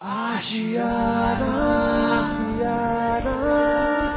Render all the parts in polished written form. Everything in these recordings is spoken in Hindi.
आशियाना आशियाना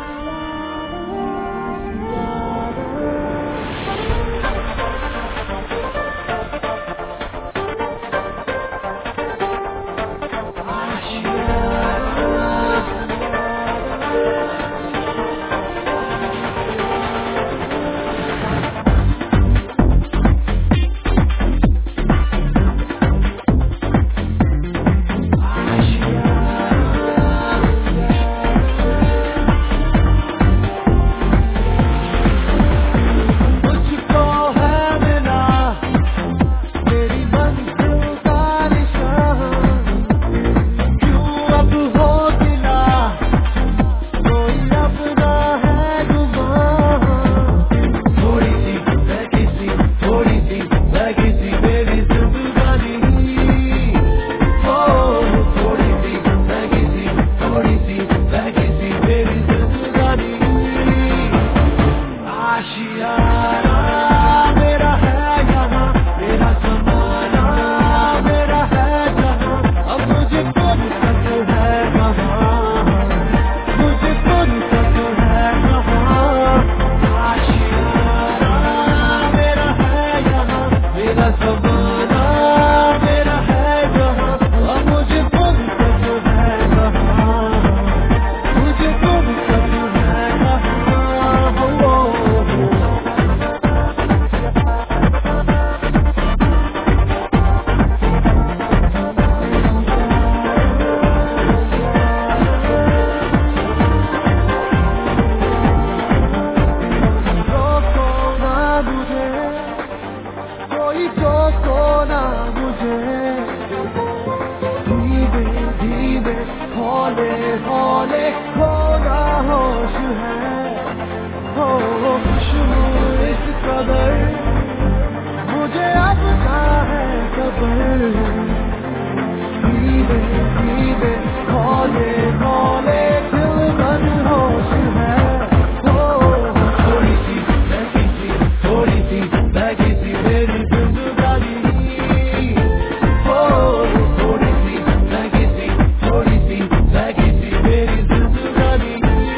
हौले खोना होश है हो खुशबू इस कदर मुझे अब का है खबर धीरे धीरे हौले हौले दिल मन होश है हो थोड़ी सी लगी सी मेरी जिंदगानी हो थोड़ी सी लगी सी मेरी जिंदगानी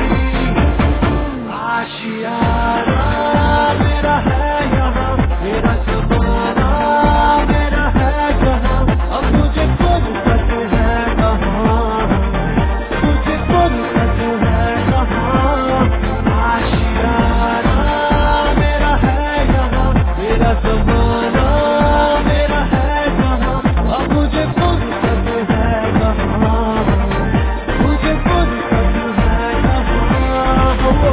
आशियाना मेरा है यहाँ मेरा ज़माना मेरा है जहाँ अब मुझे फुर्सत है कहाँ मुझे फुर्सत है कहाँ आशियाना मेरा है यहाँ मेरा ज़माना मेरा है जहाँ अब मुझे फुर्सत है कहाँ मुझे फुर्सत है कहाँ हो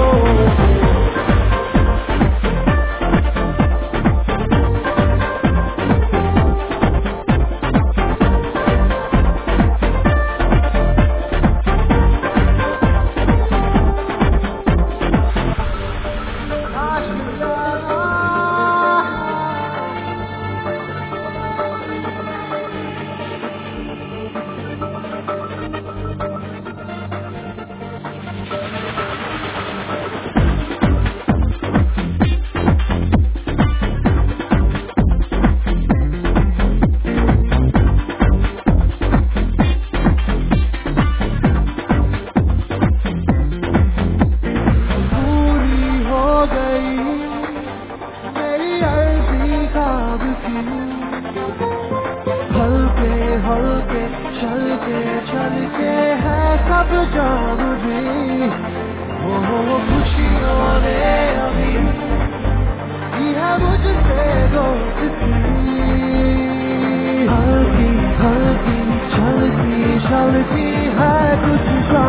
हल्के चलते है सब जागती हो खुशियों ने अभी की है मुझसे दोस्ती हल्की चलती है कुछ